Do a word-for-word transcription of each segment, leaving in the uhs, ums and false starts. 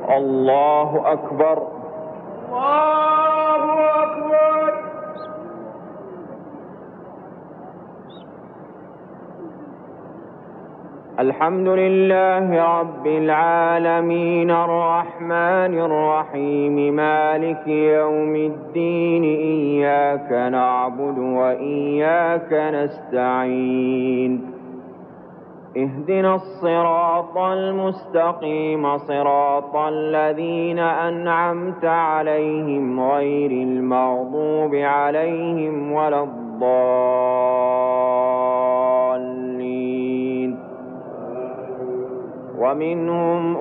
الله أكبر. الله أكبر. الحمد لله رب العالمين الرحمن الرحيم مالك يوم الدين إياك نعبد وإياك نستعين اهدنا الصراط المستقيم صراط الذين أنعمت عليهم غير المغضوب عليهم ولا الضالين. ومنهم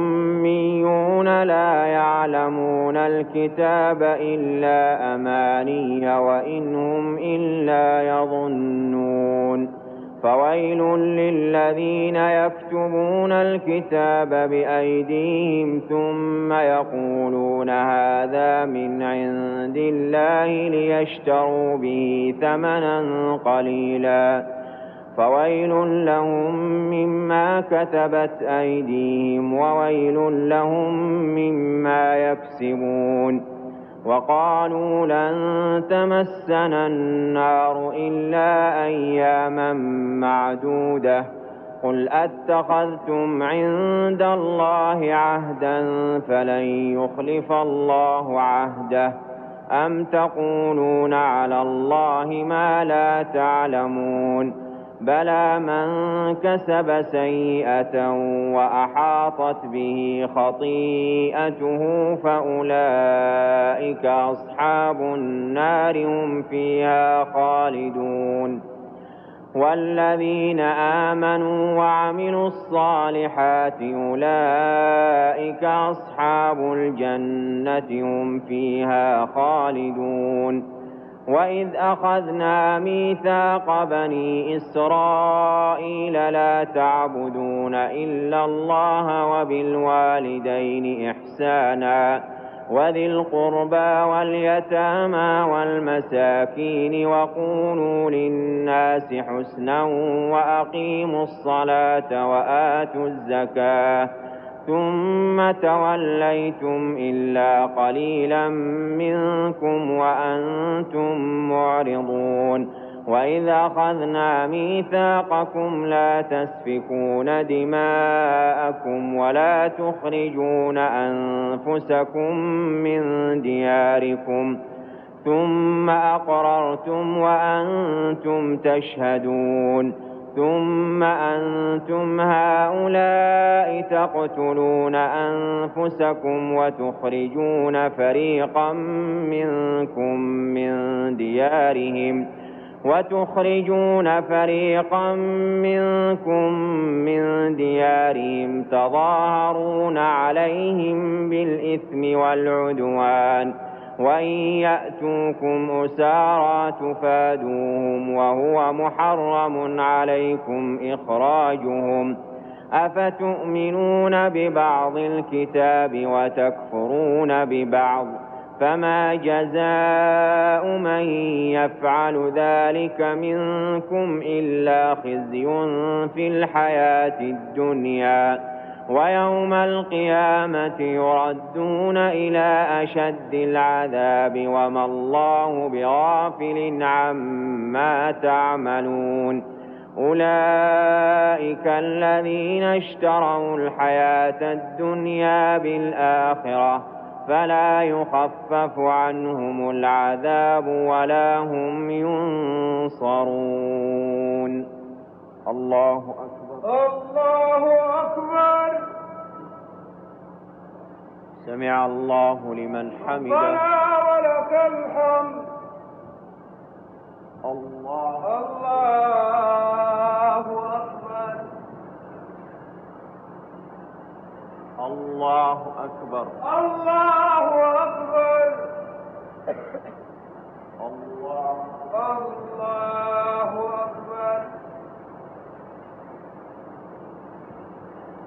أميون لا يعلمون الكتاب إلا أماني وإنهم إلا يظنون. فويل للذين يكتبون الكتاب بأيديهم ثم يقولون هذا من عند الله ليشتروا به ثمنا قليلا فويل لهم مما كتبت أيديهم وويل لهم مما يكسبون. وقالوا لن تمسنا النار إلا أياما معدودة قل أتخذتم عند الله عهدا فلن يخلف الله عهده أم تقولون على الله ما لا تعلمون. بلى من كسب سيئة وأحاطت به خطيئته فأولئك أصحاب النار هم فيها خالدون. والذين آمنوا وعملوا الصالحات أولئك أصحاب الجنة هم فيها خالدون. وإذ أخذنا ميثاق بني إسرائيل لا تعبدون إلا الله وبالوالدين إحسانا وذي القربى واليتامى والمساكين وقولوا للناس حسنا وأقيموا الصلاة وآتوا الزكاة ثم توليتم إلا قليلا منكم وأنتم معرضون. وإذا أخذنا ميثاقكم لا تسفكون دماءكم ولا تخرجون أنفسكم من دياركم ثم أقررتم وأنتم تشهدون. ثم أنتم هؤلاء تقتلون أنفسكم وتخرجون فريقا منكم من ديارهم وتخرجون فريقا منكم من ديارهم تظاهرون عليهم بالإثم والعدوان وإن يأتوكم أسارى تفادوهم وهو محرم عليكم إخراجهم أفتؤمنون ببعض الكتاب وتكفرون ببعض فما جزاء من يفعل ذلك منكم إلا خزي في الحياة الدنيا ويوم القيامة يردون إلى أشد العذاب وما الله بغافل عما تعملون. أولئك الذين اشتروا الحياة الدنيا بالآخرة فلا يخفف عنهم العذاب ولا هم ينصرون. الله أكبر. الله أكبر. سمع الله لمن حمده. ربنا ولك الحمد. الله الله أكبر. الله أكبر. الله أكبر. الله الله أكبر.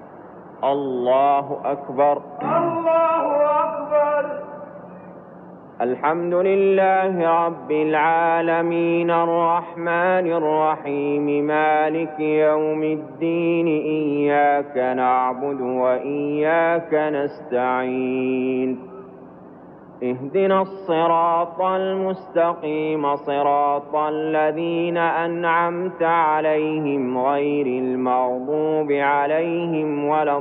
الله أكبر. الله أكبر. الحمد لله رب العالمين الرحمن الرحيم مالك يوم الدين إياك نعبد وإياك نستعين اهدنا الصراط المستقيم صراط الذين أنعمت عليهم غير المغضوب عليهم ولا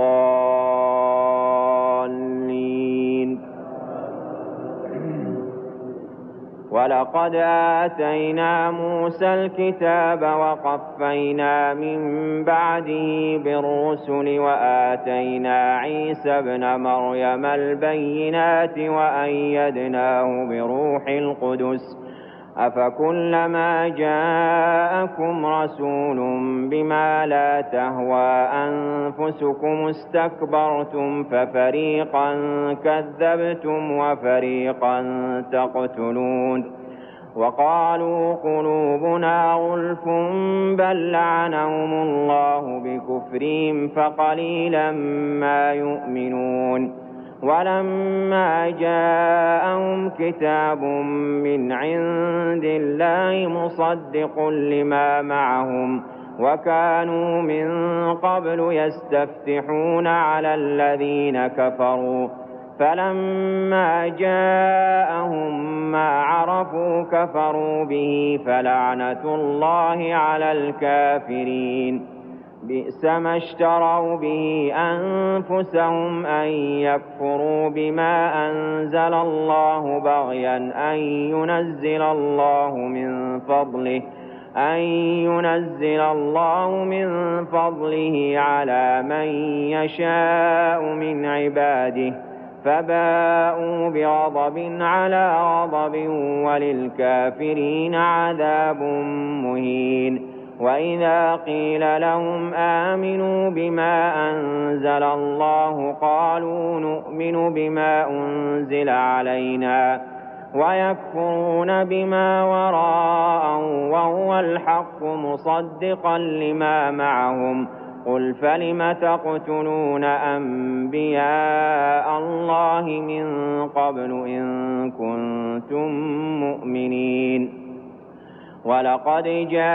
الضالين ولقد آتينا موسى الكتاب وقفينا من بعده بالرسل وآتينا عيسى ابن مريم البينات وأيدناه بروح القدس أفكلما جاءكم رسول بما لا تهوى أنفسكم استكبرتم ففريقا كذبتم وفريقا تقتلون وقالوا قلوبنا غلف بل لعنهم الله بكفرهم فقليلا ما يؤمنون ولما جاءهم كتاب من عند الله مصدق لما معهم وكانوا من قبل يستفتحون على الذين كفروا فلما جاءهم ما عرفوا كفروا به فلعنة الله على الكافرين بئس ما اشتروا به أنفسهم أن يكفروا بما أنزل الله بغيا أن ينزل الله من فضله أن ينزل الله من فضله على من يشاء من عباده فباءوا بغضب على غضب وللكافرين عذاب مهين وإذا قيل لهم آمنوا بما أنزل الله قالوا نؤمن بما أنزل علينا ويكفرون بما وراءه وهو الحق مصدقا لما معهم قل فلم تقتلون أنبياء الله من قبل إن كنتم مؤمنين ولقد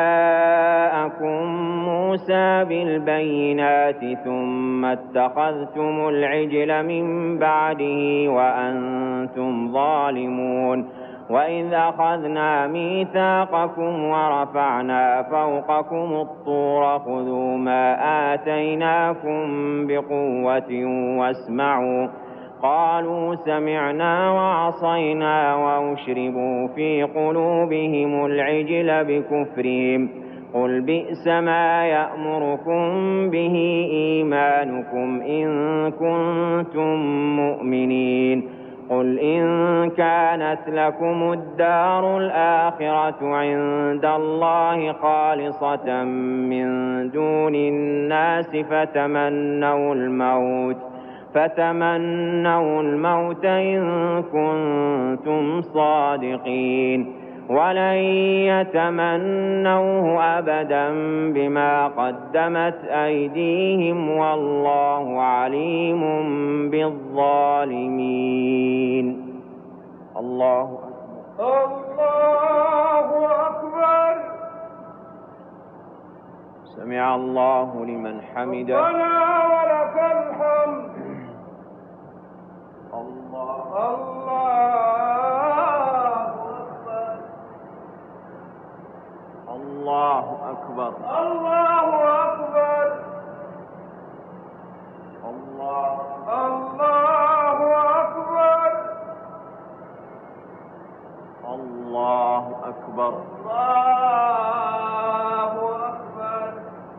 جاءكم موسى بالبينات ثم اتخذتم العجل من بعده وأنتم ظالمون وإذ أخذنا ميثاقكم ورفعنا فوقكم الطور خذوا ما آتيناكم بقوة واسمعوا قالوا سمعنا وعصينا وأشربوا في قلوبهم العجل بكفرهم قل بئس ما يأمركم به إيمانكم إن كنتم مؤمنين قل إن كانت لكم الدار الآخرة عند الله خالصة من دون الناس فتمنوا الموت فتمنوا الموت إن كنتم صادقين ولن يتمنوه أبدا بما قدمت أيديهم والله عليم بالظالمين. الله أكبر الله أكبر. سمع الله لمن حمده. ربنا ولك الحمد. الله الله الله أكبر. أكبر. الله أكبر. الله الله أكبر. الله أكبر. الله أكبر.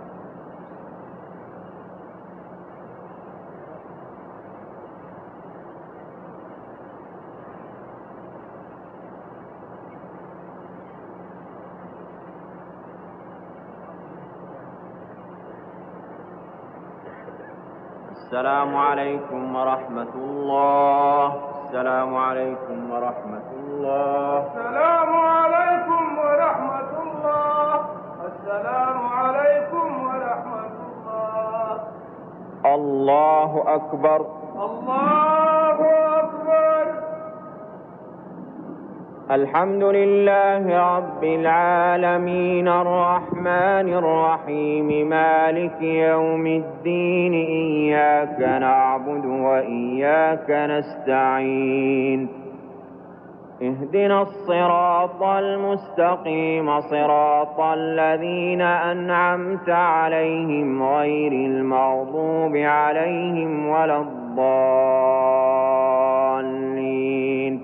السلام عليكم ورحمة الله. السلام عليكم ورحمة الله. السلام عليكم ورحمة الله. السلام عليكم ورحمة الله. الله أكبر. الله أكبر. الحمد لله رب العالمين الرحمن الرحيم مالك يوم الدين إياك نعبد وإياك نستعين اهدنا الصراط المستقيم صراط الذين أنعمت عليهم غير المغضوب عليهم ولا الضالين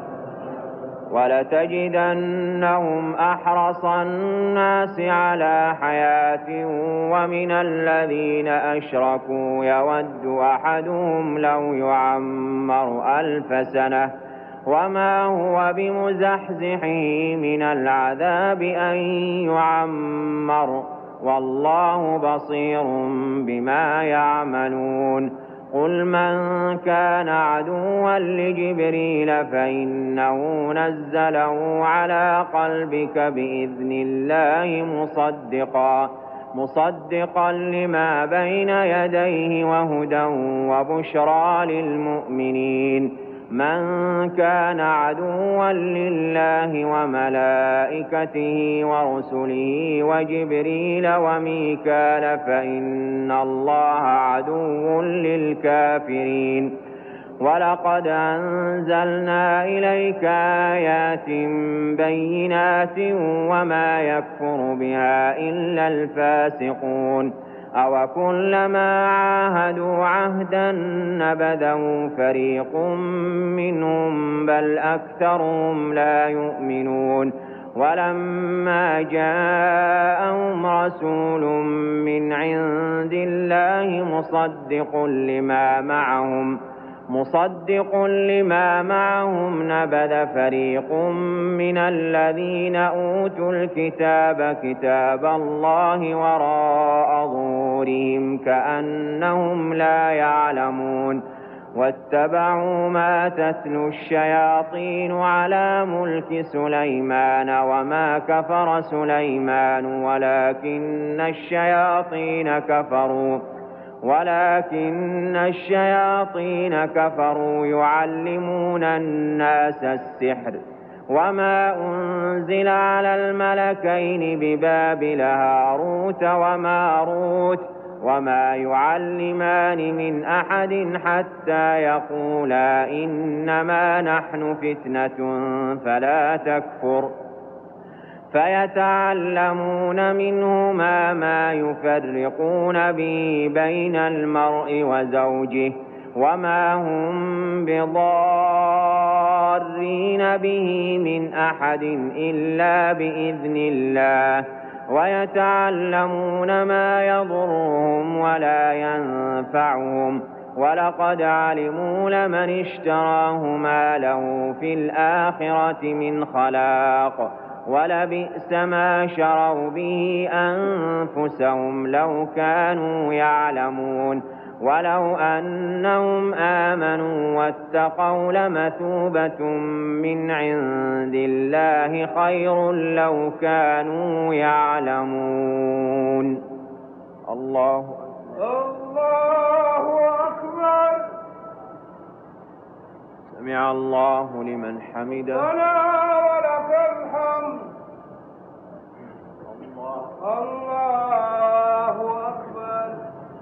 ولتجدنهم أحرص الناس على حياة ومن الذين أشركوا يود أحدهم لو يعمر ألف سنة وما هو بمزحزحه من العذاب أن يعمر والله بصير بما يعملون قل من كان عدوا لجبريل فإنه نزله على قلبك بإذن الله مصدقا مصدقا لما بين يديه وهدى وبشرى للمؤمنين من كان عدوا لله وملائكته ورسله وجبريل وميكال فإن الله عدو للكافرين ولقد أنزلنا إليك آيات بينات وما يكفر بها إلا الفاسقون أوكلما عاهدوا عهدا نبذه فريق منهم بل أكثرهم لا يؤمنون ولما جاءهم رسول من عند الله مصدق لما معهم مصدق لما معهم نبذ فريق من الذين أوتوا الكتاب كتاب الله وراء ظهورهم كأنهم لا يعلمون واتبعوا ما تتلو الشياطين على ملك سليمان وما كفر سليمان ولكن الشياطين كفروا ولكن الشياطين كفروا يعلمون الناس السحر وما أنزل على الملكين ببابل هاروت وماروت وما يعلمان من أحد حتى يقولا إنما نحن فتنة فلا تكفر فيتعلمون منهما ما يفرقون به بين المرء وزوجه وما هم بضارين به من أحد إلا بإذن الله ويتعلمون ما يضرهم ولا ينفعهم ولقد علموا لمن اشتراه ما له في الآخرة من خلاق ولبئس ما شروا به أنفسهم لو كانوا يعلمون ولو أنهم آمنوا واتقوا لمثوبة من عند الله خير لو كانوا يعلمون الله الله أكبر سمع الله لمن حمده ربنا ولك الحمد الله الله أكبر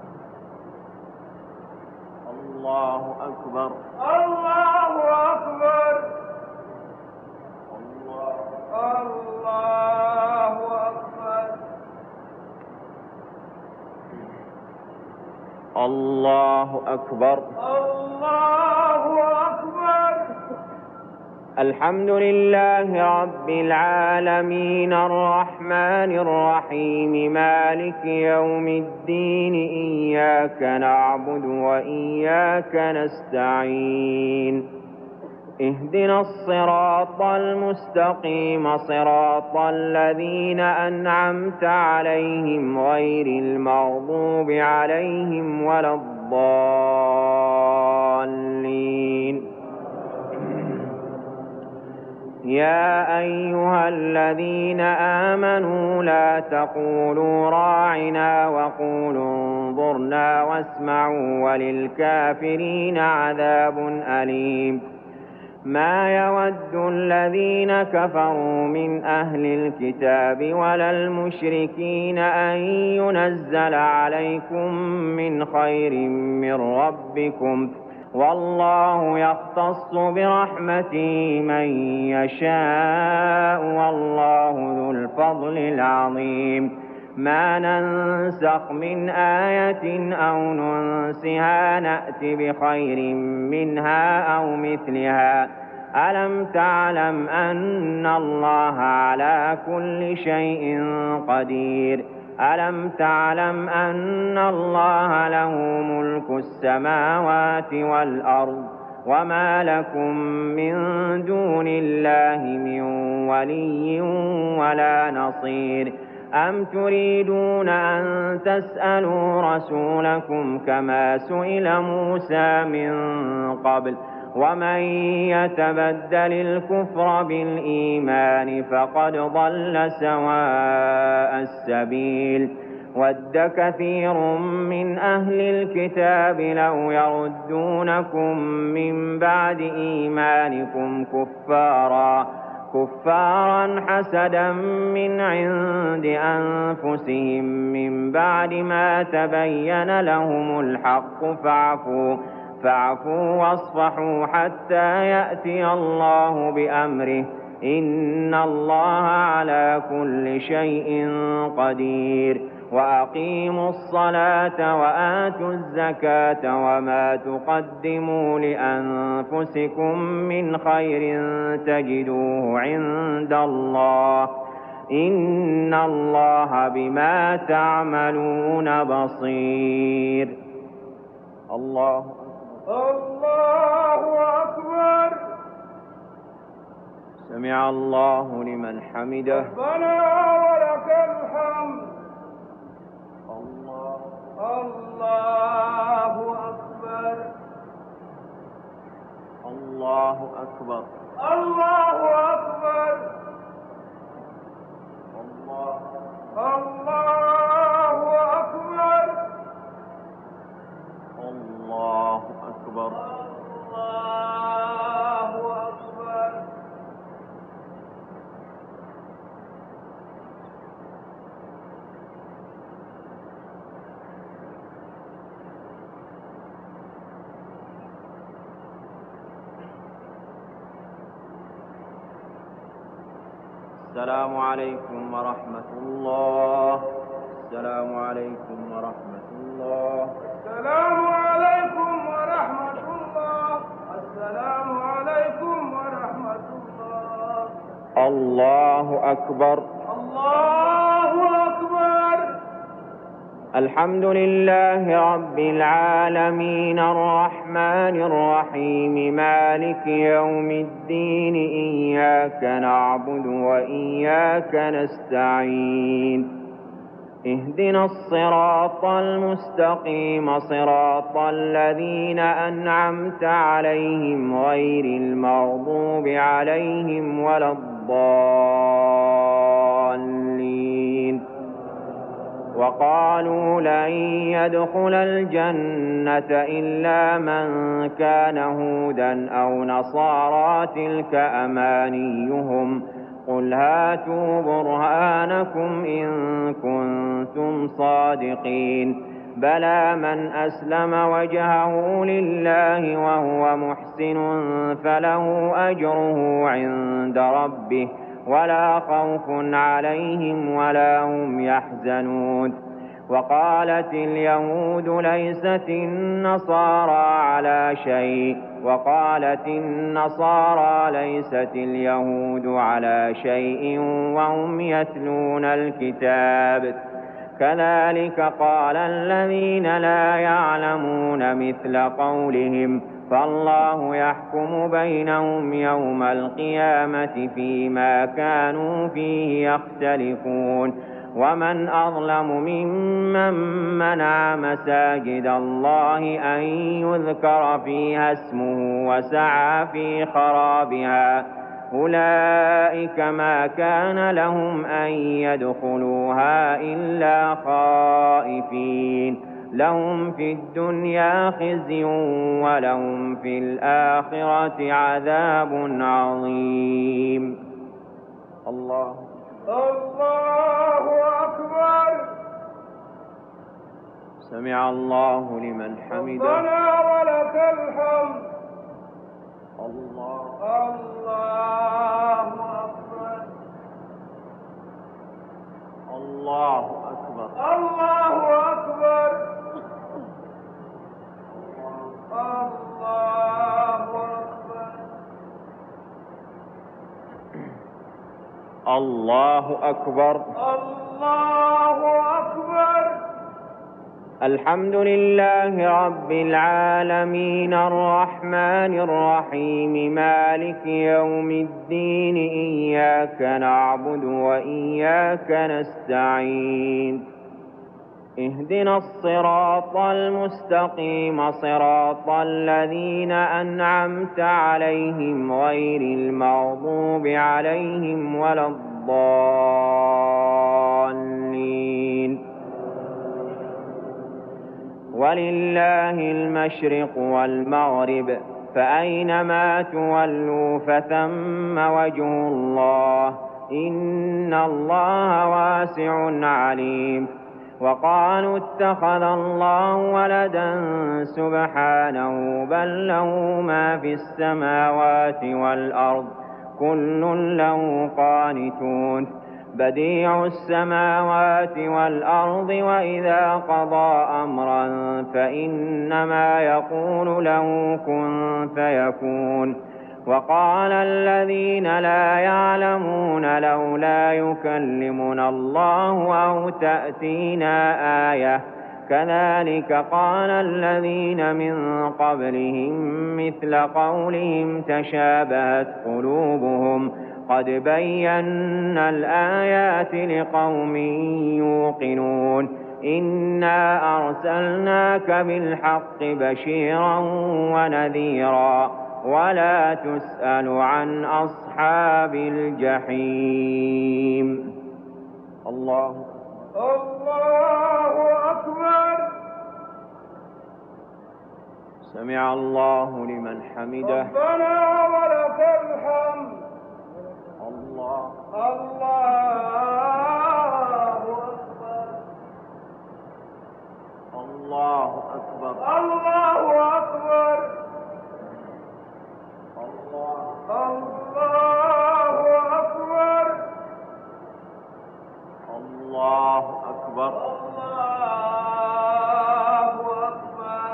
الله أكبر الله أكبر الله الله أكبر الله أكبر الله أكبر الحمد لله رب العالمين الرحمن الرحيم مالك يوم الدين إياك نعبد وإياك نستعين اهدنا الصراط المستقيم صراط الذين أنعمت عليهم غير المغضوب عليهم ولا الضالين يا أيها الذين آمنوا لا تقولوا راعنا وقولوا انظرنا واسمعوا وللكافرين عذاب أليم ما يود الذين كفروا من أهل الكتاب ولا المشركين أن ينزل عليكم من خير من ربكم والله يختص برحمته من يشاء والله ذو الفضل العظيم ما ننسخ من آية أو ننسها نأت بخير منها أو مثلها ألم تعلم أن الله على كل شيء قدير ألم تعلم أن الله له ملك السماوات والأرض وما لكم من دون الله من ولي ولا نصير أم تريدون أن تسألوا رسولكم كما سئل موسى من قبل ومن يتبدل الكفر بالإيمان فقد ضل سواء السبيل ود كثير من أهل الكتاب لو يردونكم من بعد إيمانكم كفارا كفارا حسدا من عند أنفسهم من بعد ما تبين لهم الحق فاعفوا فاعفوا واصفحوا حتى يأتي الله بأمره إن الله على كل شيء قدير وأقيموا الصلاة وآتوا الزكاة وما تقدموا لأنفسكم من خير تجدوه عند الله إن الله بما تعملون بصير. الله الله أكبر. سمع الله لمن حمده. ربنا ولك الحمد. الله الله أكبر. الله أكبر. الله أكبر. الله الله أكبر. الله أكبر. الله أكبر. السلام عليكم ورحمة الله. السلام عليكم ورحمة الله. السلام عليكم ورحمة الله. السلام عليكم ورحمة الله. الله أكبر. الله أكبر. الحمد لله رب العالمين الرحمن الرحيم مالك يوم الدين إياك نعبد وإياك نستعين اهدنا الصراط المستقيم صراط الذين أنعمت عليهم غير المغضوب عليهم ولا الضالين وقالوا لن يدخل الجنة إلا من كان هودا أو نصارى تلك أمانيهم قل هاتوا برهانكم إن كنتم صادقين بلى من أسلم وجهه لله وهو محسن فله أجره عند ربه ولا خوف عليهم ولا هم يحزنون وقالت اليهود ليست النصارى على شيء وقالت النصارى ليست اليهود على شيء وهم يتلون الكتاب كذلك قال الذين لا يعلمون مثل قولهم فالله يحكم بينهم يوم القيامة فيما كانوا فيه يختلفون ومن أظلم ممن منع مساجد الله أن يذكر فيها اسمه وسعى في خرابها أولئك ما كان لهم أن يدخلوها إلا خائفين لهم في الدنيا خزي ولهم في الآخرة عذاب عظيم. الله الله أكبر. سمع الله لمن حمده. ربنا ولك الحمد. الله الله أكبر. الله أكبر. الله أكبر. الله أكبر. الله أكبر. الله أكبر. الحمد لله رب العالمين الرحمن الرحيم مالك يوم الدين إياك نعبد وإياك نستعين اهدنا الصراط المستقيم صراط الذين أنعمت عليهم غير المغضوب عليهم ولا الضالين. ولله المشرق والمغرب فأينما تولوا فثم وجه الله إن الله واسع عليم. وقالوا اتخذ الله ولدا سبحانه بل له ما في السماوات والأرض كل له قانتون بديع السماوات والأرض وإذا قضى أمرا فإنما يقول له كن فيكون. وقال الذين لا يعلمون لولا يكلمنا الله أو تأتينا آية كذلك قال الذين من قبلهم مثل قولهم تشابهت قلوبهم قد بينا الآيات لقوم يوقنون إنا أرسلناك بالحق بشيرا ونذيرا ولا تسأل عن أصحاب الجحيم. الله الله أكبر. سمع الله لمن حمده. ربنا ولك الحمد. الله الله أكبر. الله أكبر. الله أكبر. الله الله أكبر. الله أكبر. الله أكبر.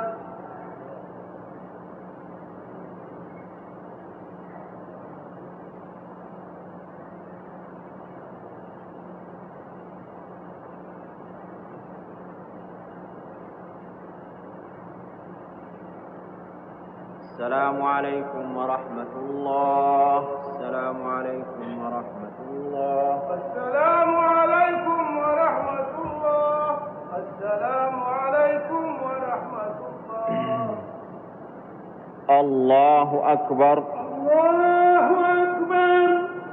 السلام عليكم ورحمة الله. السلام عليكم ورحمة الله. السلام عليكم ورحمة الله. السلام عليكم ورحمة الله. الله أكبر. الله أكبر.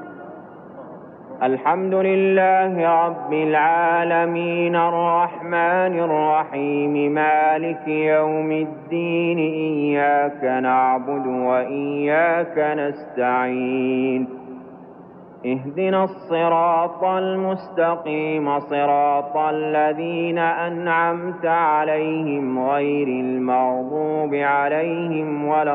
الحمد لله رب العالمين الرحمن الرحيم مالك يوم الدين إياك نعبد وإياك نستعين اهدنا الصراط المستقيم صراط الذين أنعمت عليهم غير المغضوب عليهم ولا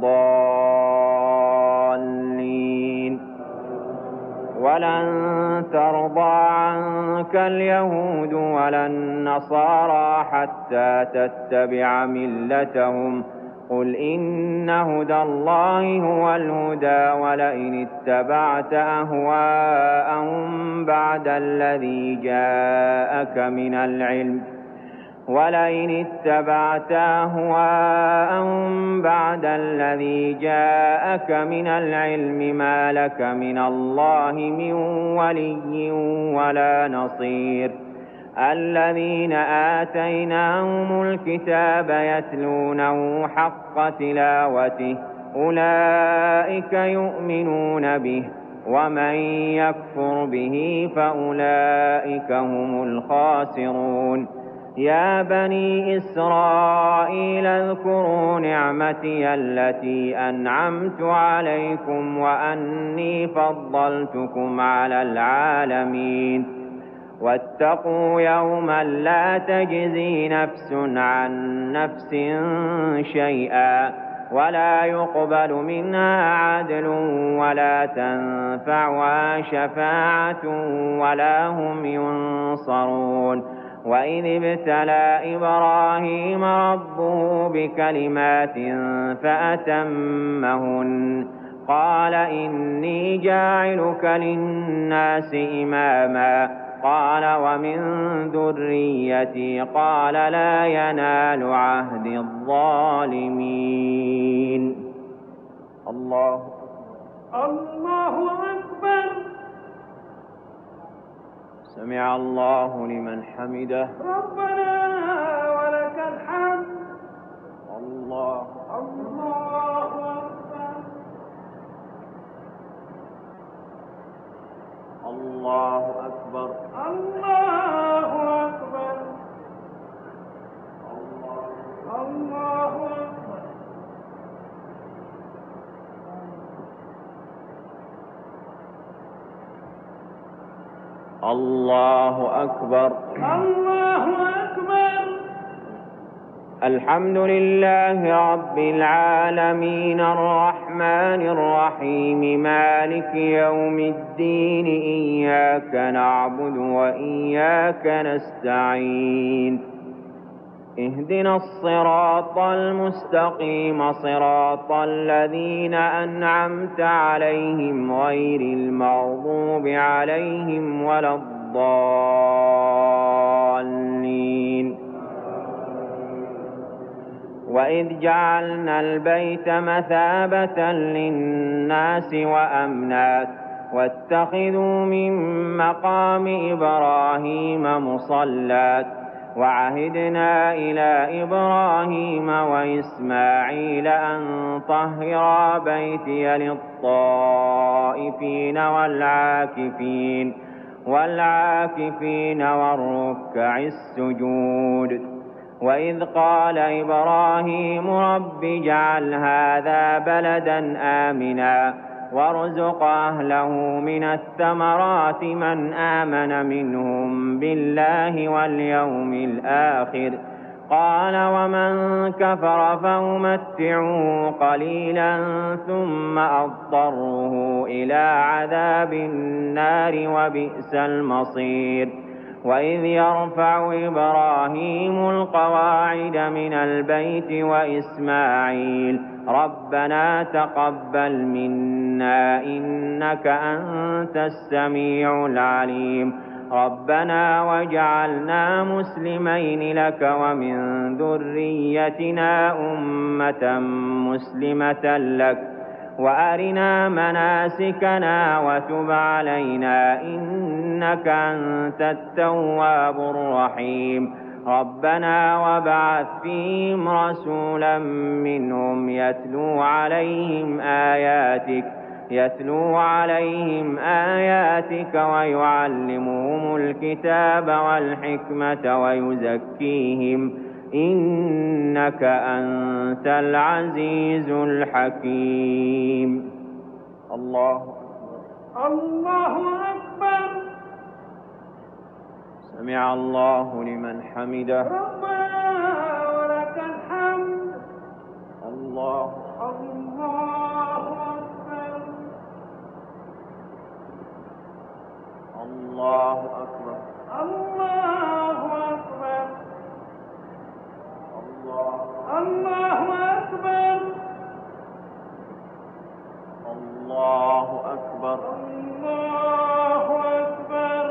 الضالين. ولن ترضى عنك اليهود ولا النصارى حتى تتبع ملتهم قل إن هدى الله هو الهدى ولئن اتبعت أهواءهم بعد الذي جاءك من العلم ولئن اتبعت أهواءهم بعد الذي جاءك من العلم ما لك من الله من ولي ولا نصير. الذين آتيناهم الكتاب يتلونه حق تلاوته أولئك يؤمنون به ومن يكفر به فأولئك هم الخاسرون. يا بني إسرائيل اذكروا نعمتي التي أنعمت عليكم وأني فضلتكم على العالمين واتقوا يوما لا تجزي نفس عن نفس شيئا ولا يقبل منها عدل ولا تنفعها شفاعة ولا هم ينصرون وإذ ابتلى إبراهيم ربه بكلمات فأتمهن قال إني جاعلك للناس إماما قال ومن ذريتي قال لا ينال عهد الظالمين. الله الله أكبر. سمع الله لمن حمده. ربنا ولك الحمد. الله الله أكبر. الله أكبر. الله أكبر. الله أكبر. الله أكبر. الله أكبر. الحمد لله رب العالمين الرحمن الرحيم مالك يوم الدين إياك نعبد وإياك نستعين اهدنا الصراط المستقيم صراط الذين أنعمت عليهم غير المغضوب عليهم ولا الضالين. وإذ جعلنا البيت مثابة للناس وأمنا واتخذوا من مقام إبراهيم مصلى وعهدنا إلى إبراهيم وإسماعيل أن طهرا بيتي للطائفين والعاكفين والعاكفين والركع السجود. وإذ قال إبراهيم رب اجعل هذا بلدا آمنا وارزق أهله من الثمرات من آمن منهم بالله واليوم الآخر قال ومن كفر فأمتعه قليلا ثم أضطره إلى عذاب النار وبئس المصير. وإذ يرفع إبراهيم القواعد من البيت وإسماعيل ربنا تقبل منا إنك أنت السميع العليم ربنا واجعلنا مسلمين لك ومن ذريتنا أمة مسلمة لك وأرنا مناسكنا وتب علينا إنك أنت التواب الرحيم ربنا وابعث فيهم رسولا منهم يتلو عليهم آياتك يتلو عليهم آياتك ويعلمهم الكتاب والحكمة ويزكيهم إنك أنت العزيز الحكيم. الله الله أكبر. سمع الله لمن حمده. ربنا ولك الحمد. الله الله أكبر. الله أكبر. الله أكبر. الله الله أكبر. الله أكبر. الله أكبر.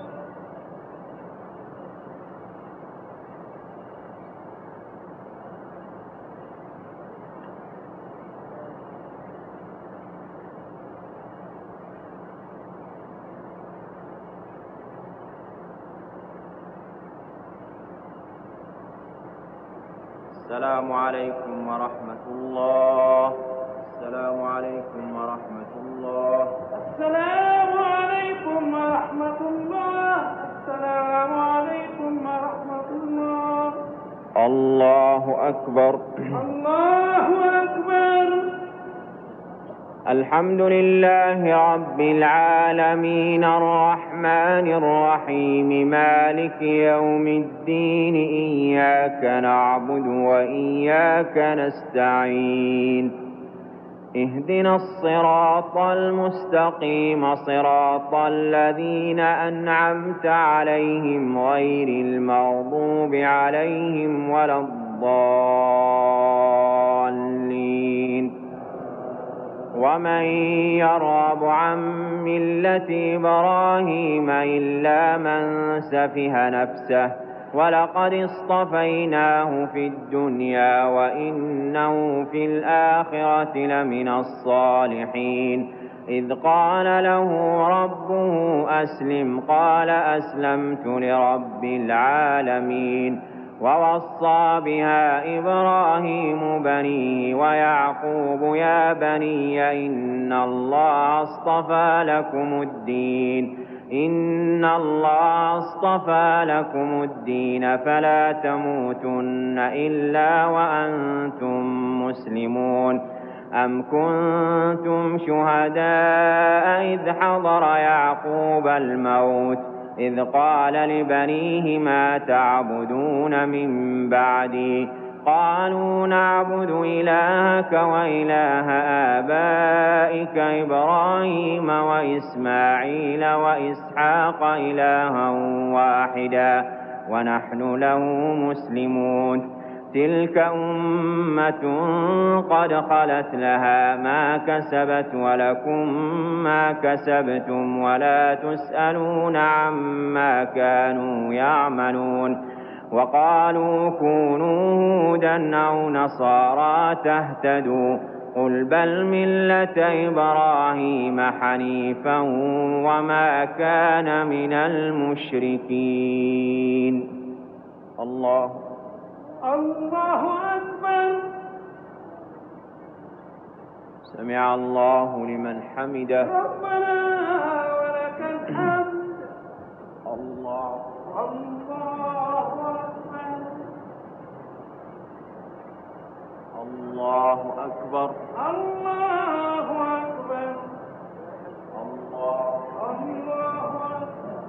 السلام عليكم ورحمة الله. السلام عليكم ورحمة الله. السلام عليكم ورحمة الله. السلام عليكم ورحمة الله. أكبر. الله أكبر. الحمد لله رب العالمين الرحمن الرحيم مالك يوم الدين إياك نعبد وإياك نستعين اهدنا الصراط المستقيم صراط الذين أنعمت عليهم غير المغضوب عليهم ولا الضالين. ومن يرغب عن ملة إبراهيم إلا من سفه نفسه ولقد اصطفيناه في الدنيا وإنه في الآخرة لمن الصالحين إذ قال له ربه أسلم قال أسلمت لرب العالمين ووصى بها إبراهيم بنيه ويعقوب يا بني إن الله اصطفى لكم الدين إن الله اصطفى لكم الدين فلا تموتن إلا وأنتم مسلمون أم كنتم شهداء إذ حضر يعقوب الموت إذ قال لبنيه ما تعبدون من بعدي قالوا نعبد إلهك وإله آبائك إبراهيم وإسماعيل وإسحاق إلها واحدا ونحن له مسلمون تلك أمة قد خلت لها ما كسبت ولكم ما كسبتم ولا تسألون عما كانوا يعملون وقالوا كونوا هودا أو نصارى تهتدوا قل بل ملة إبراهيم حنيفا وما كان من المشركين. الله الله أكبر. سمع الله لمن حمده. ربنا ولك الحمد. الله الله أكبر. الله أكبر. الله أكبر. الله الله أكبر.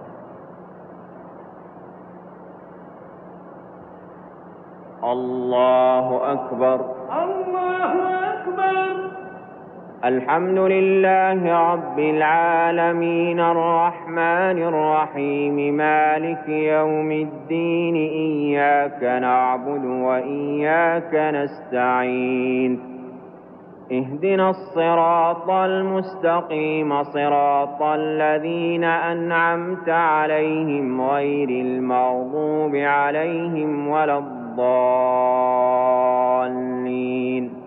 الله أكبر. الله أكبر. الحمد لله رب العالمين الرحمن الرحيم مالك يوم الدين إياك نعبد وإياك نستعين اهدنا الصراط المستقيم صراط الذين أنعمت عليهم غير المغضوب عليهم ولا الضالين.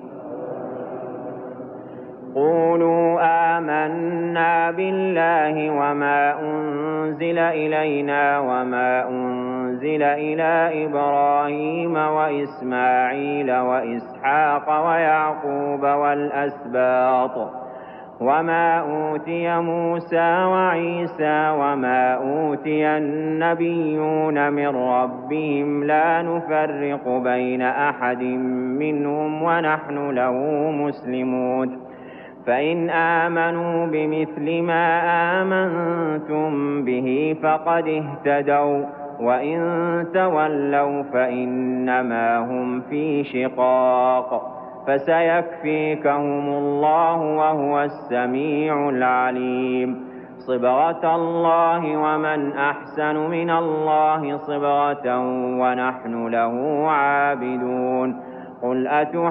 قولوا آمنا بالله وما أنزل إلينا وما أنزل إلى إبراهيم وإسماعيل وإسحاق ويعقوب والأسباط وما أوتي موسى وعيسى وما أوتي النبيون من ربهم لا نفرق بين أحد منهم ونحن له مسلمون فإن آمنوا بمثل ما آمنتم به فقد اهتدوا وإن تولوا فإنما هم في شقاق فسيكفيكهم الله وهو السميع العليم. صبغة الله ومن أحسن من الله صبغة ونحن له عابدون. قل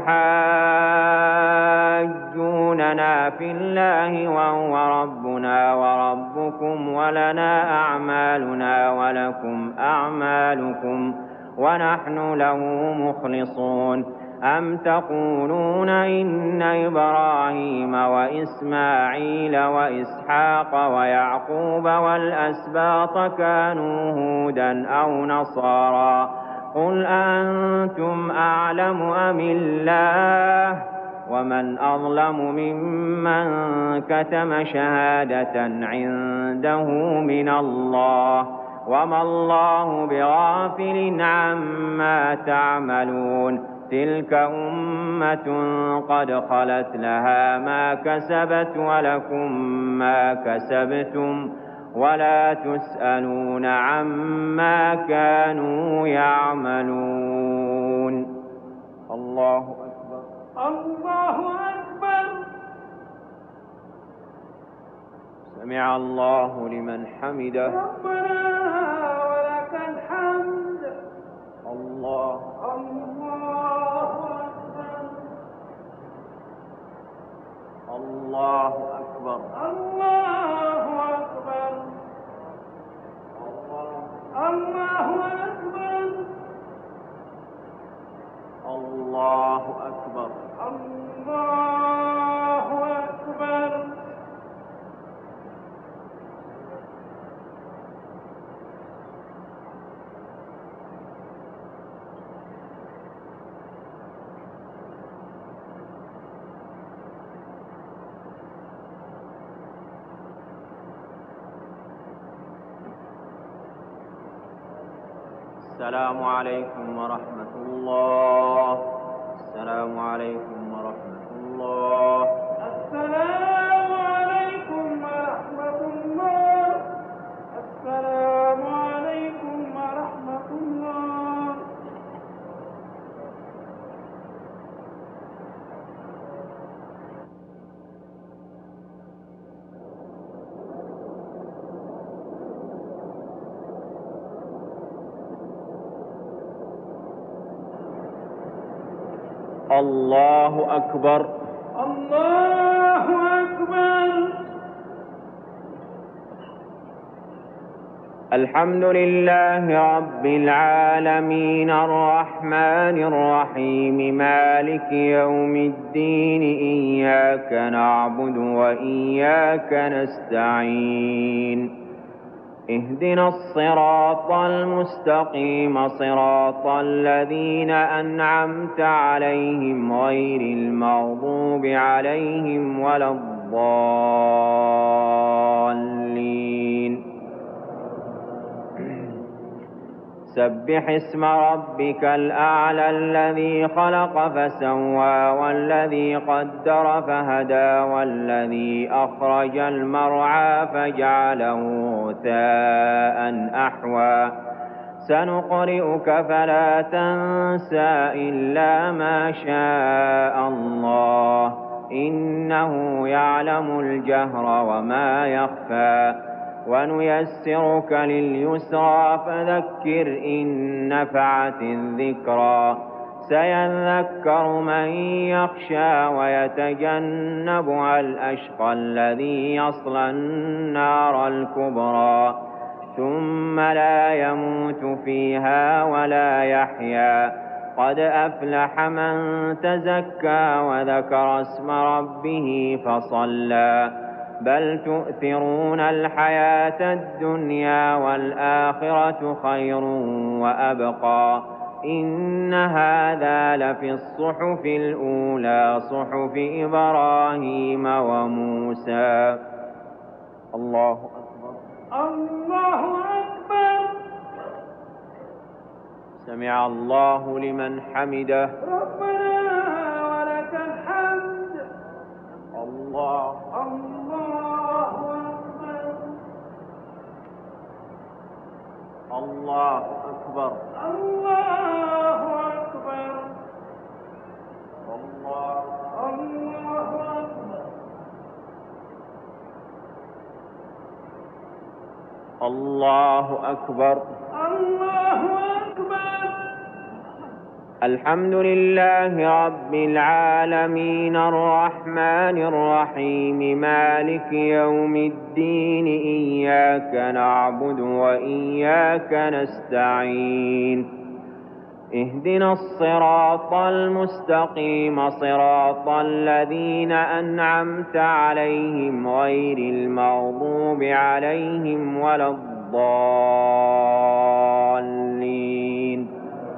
أتحاجوننا في الله وهو ربنا وربكم ولنا أعمالنا ولكم أعمالكم ونحن له مخلصون. أم تقولون إن إبراهيم وإسماعيل وإسحاق ويعقوب والأسباط كانوا هودا أو نصارى قل أنتم أعلم أم الله ومن أظلم ممن كتم شهادة عنده من الله وما الله بغافل عما تعملون. تلك أمة قد خلت لها ما كسبت ولكم ما كسبتم ولا تسألون عما كانوا يعملون. الله أكبر. الله أكبر. سمع الله لمن حمده. ربنا ولك الحمد. الله الله أكبر. الله أكبر. الله أكبر. الله أكبر. الله أكبر. الله أكبر. السلام عليكم ورحمة الله. السلام عليكم ورحمة الله. السلام عليكم ورحمة الله. السلام عليكم ورحمة الله. الله أكبر. الله أكبر. الحمد لله رب العالمين الرحمن الرحيم مالك يوم الدين إياك نعبد وإياك نستعين اهدنا الصراط المستقيم صراط الذين أنعمت عليهم غير المغضوب عليهم ولا الضالين. سبح اسم ربك الأعلى الذي خلق فسوى والذي قدر فهدى والذي أخرج المرعى فجعله غثاء أحوى سنقرئك فلا تنسى إلا ما شاء الله إنه يعلم الجهر وما يخفى ونيسرك لليسرى فذكر إن نفعت الذكرى سيذكر من يخشى ويتجنبها الأشقى الذي يصلى النار الكبرى ثم لا يموت فيها ولا يحيا قد أفلح من تزكى وذكر اسم ربه فصلى بل تؤثرون الحياة الدنيا والآخرة خير وأبقى إن هذا لفي الصحف الأولى صحف إبراهيم وموسى. الله أكبر. الله أكبر. سمع الله لمن حمده. ربنا ولك الحمد. الله الله أكبر. الله أكبر. الله أكبر. الله الله أكبر. الله أكبر. الله أكبر. الحمد لله رب العالمين الرحمن الرحيم مالك يوم الدين إياك نعبد وإياك نستعين اهدنا الصراط المستقيم صراط الذين أنعمت عليهم غير المغضوب عليهم ولا الضالين.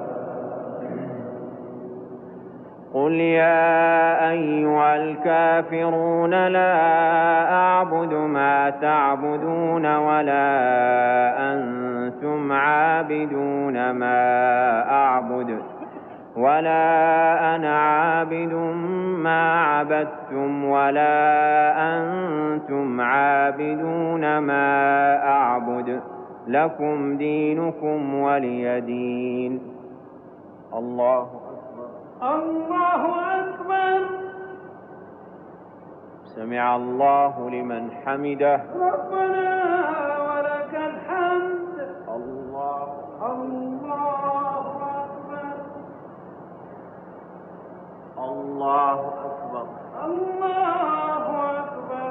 قل يا أيها الكافرون لا أعبد ما تعبدون ولا أنتم عابدون ما أعبد ولا أنا عابد ما عبدتم ولا أنتم عابدون ما أعبد لكم دينكم ولي دين. الله أكبر. الله أكبر. سمع الله لمن حمده. ربنا ولك الحمد. الله الله أكبر. الله أكبر. الله أكبر.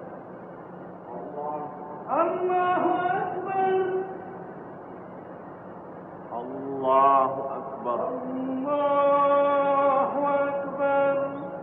الله أكبر. الله أكبر. الله أكبر.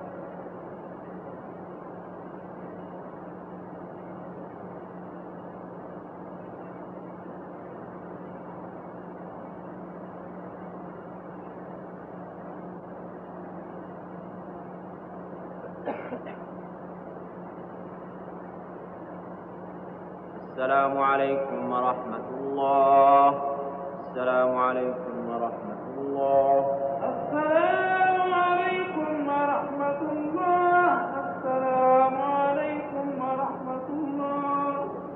السلام عليكم ورحمة الله. السلام عليكم ورحمة الله. السلام عليكم ورحمة الله. السلام عليكم ورحمة الله.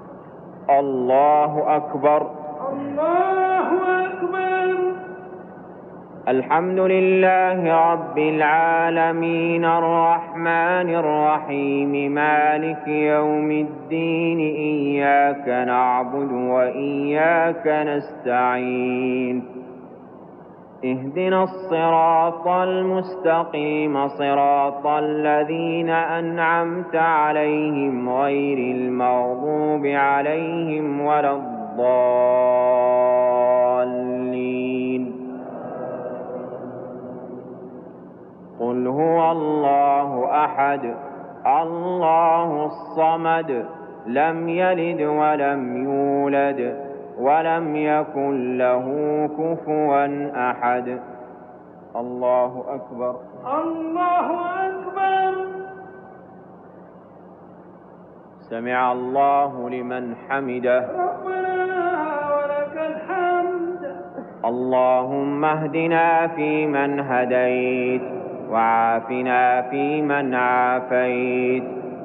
الله أكبر. الله أكبر. الحمد لله رب العالمين الرحمن الرحيم مالك يوم الدين إياك نعبد وإياك نستعين اهدنا الصراط المستقيم صراط الذين أنعمت عليهم غير المغضوب عليهم ولا الضالين. قل هو الله أحد الله الصمد لم يلد ولم يولد ولم يكن له كفوا أحد. الله أكبر. الله أكبر. سمع الله لمن حمده. ربنا ولك الحمد. اللهم اهدنا فيمن هديت وعافنا فيمن عافيت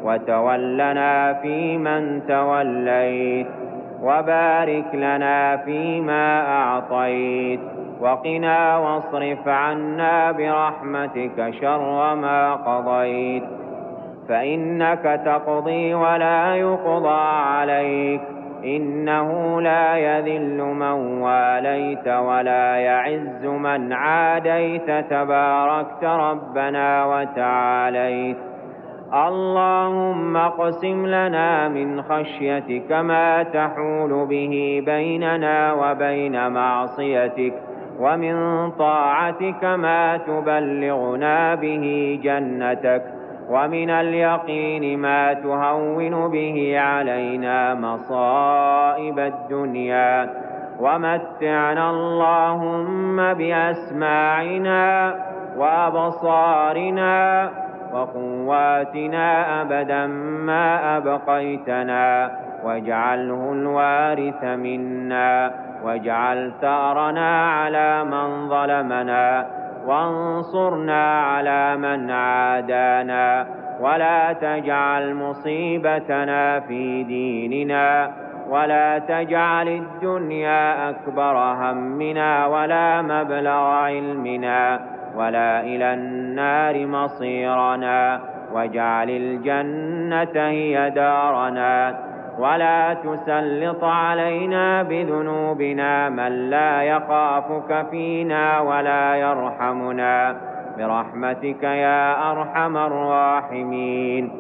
وتولنا فيمن توليت وبارك لنا فيما أعطيت وقنا واصرف عنا برحمتك شر ما قضيت فإنك تقضي ولا يقضى عليك إنه لا يذل من واليت ولا يعز من عاديت تباركت ربنا وتعاليت. اللهم اقسم لنا من خشيتك ما تحول به بيننا وبين معصيتك ومن طاعتك ما تبلغنا به جنتك ومن اليقين ما تهون به علينا مصائب الدنيا ومتعنا اللهم بأسماعنا وأبصارنا وقواتنا أبدا ما أبقيتنا واجعله الوارث منا واجعل ثأرنا على من ظلمنا وانصرنا على من عادانا ولا تجعل مصيبتنا في ديننا ولا تجعل الدنيا أكبر همنا ولا مبلغ علمنا ولا إلى النار مصيرنا واجعل الجنة هي دارنا ولا تسلط علينا بذنوبنا من لا يخافك فينا ولا يرحمنا برحمتك يا أرحم الراحمين.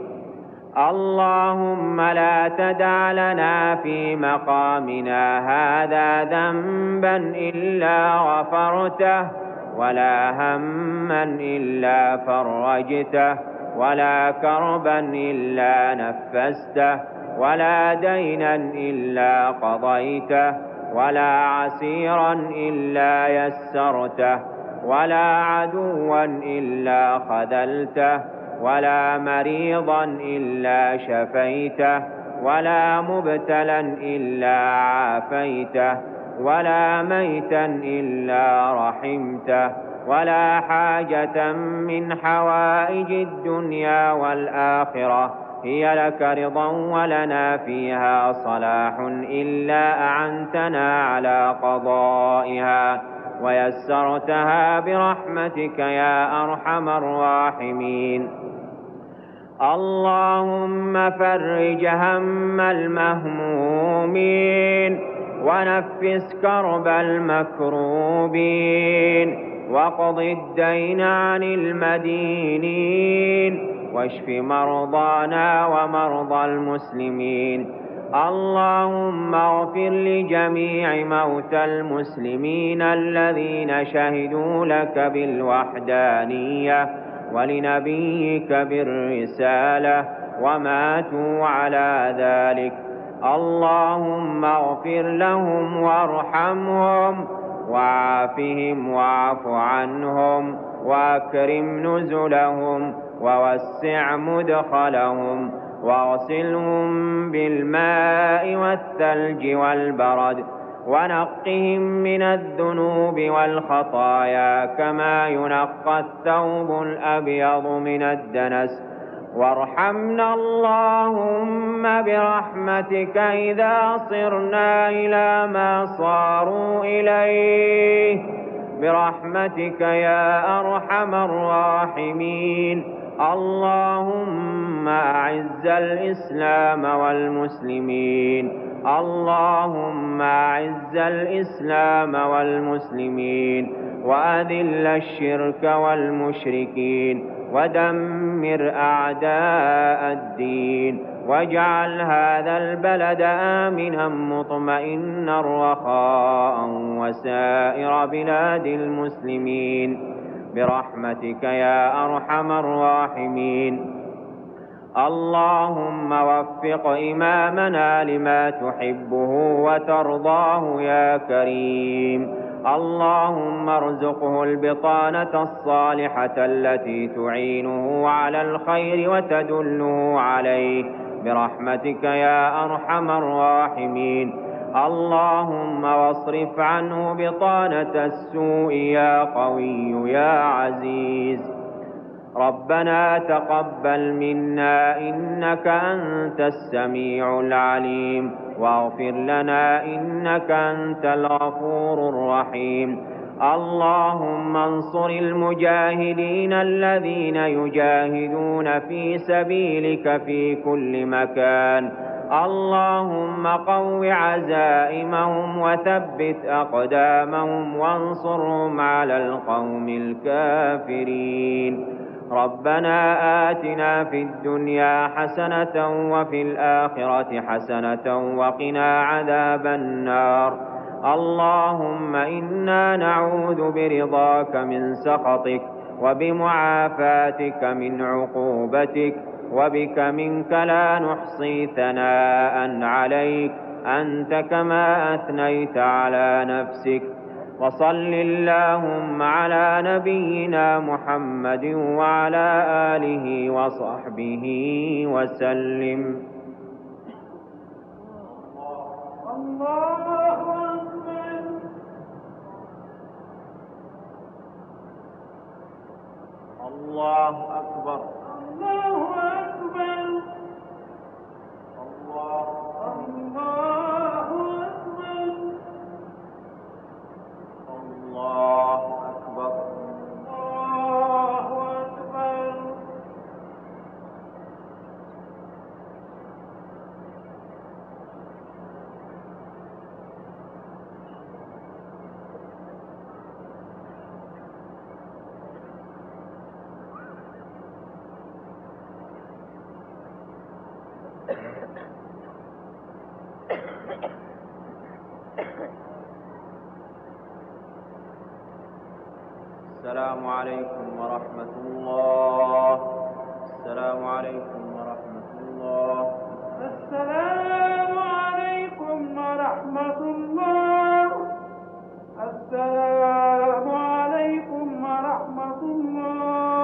اللهم لا تدع لنا في مقامنا هذا ذنبا إلا غفرته ولا هما إلا فرجته ولا كربا إلا نفسته ولا دينا إلا قضيته ولا عسيرا إلا يسرته ولا عدوا إلا خذلته ولا مريضا إلا شفيته ولا مبتلا إلا عافيته ولا ميتا إلا رحمته ولا حاجة من حوائج الدنيا والآخرة هي لك رضا ولنا فيها صلاح إلا أعنتنا على قضائها ويسرتها برحمتك يا أرحم الراحمين. اللهم فرج هم المهمومين ونفس كرب المكروبين واقض الدين عن المدينين واشف مرضانا ومرضى المسلمين. اللهم اغفر لجميع موتى المسلمين الذين شهدوا لك بالوحدانية ولنبيك بالرسالة وماتوا على ذلك. اللهم اغفر لهم وارحمهم وعافهم واعف عنهم واكرم نزلهم ووسع مدخلهم واغسلهم بالماء والثلج والبرد ونقهم من الذنوب والخطايا كما ينقى الثوب الأبيض من الدنس. وارحمنا اللهم برحمتك إذا صرنا إلى ما صاروا إليه برحمتك يا أرحم الراحمين. اللهم أعز الإسلام والمسلمين اللهم أعز الإسلام والمسلمين وأذل الشرك والمشركين ودمر أعداء الدين واجعل هذا البلد آمنا مطمئنا رخاء وسائر بلاد المسلمين برحمتك يا أرحم الراحمين. اللهم وفق إمامنا لما تحبه وترضاه يا كريم. اللهم ارزقه البطانة الصالحة التي تعينه على الخير وتدله عليه برحمتك يا أرحم الراحمين. اللهم واصرف عنه بطانة السوء يا قوي يا عزيز. ربنا تقبل منا إنك أنت السميع العليم واغفر لنا إنك أنت الغفور الرحيم. اللهم انصر المجاهدين الذين يجاهدون في سبيلك في كل مكان. اللهم قو عزائمهم وثبت أقدامهم وانصرهم على القوم الكافرين. ربنا آتنا في الدنيا حسنة وفي الآخرة حسنة وقنا عذاب النار. اللهم إنا نعوذ برضاك من سخطك وبمعافاتك من عقوبتك وبك منك لا نحصي ثناء عليك أنت كما أثنيت على نفسك. وصل اللهم على نبينا محمد وعلى آله وصحبه وسلم. الله أكبر الله أكبر الله أكبر الله الله أكبر الله أكبر الله أكبر. السلام عليكم ورحمة الله. السلام عليكم ورحمة الله. السلام عليكم ورحمة الله. السلام عليكم ورحمة الله.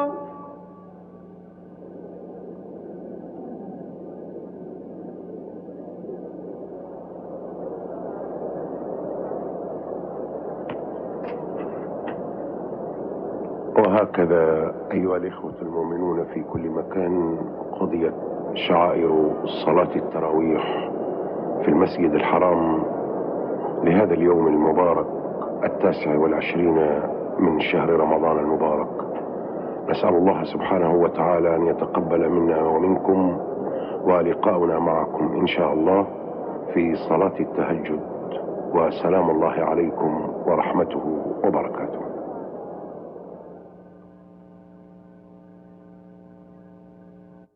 وهكذا أيها الإخوة المؤمنون في كل مكان، قضيت شعائر صلاة التراويح في المسجد الحرام لهذا اليوم المبارك التاسع والعشرين من شهر رمضان المبارك. نسأل الله سبحانه وتعالى أن يتقبل منا ومنكم، ولقاؤنا معكم إن شاء الله في صلاة التهجد. وسلام الله عليكم ورحمته وبركاته.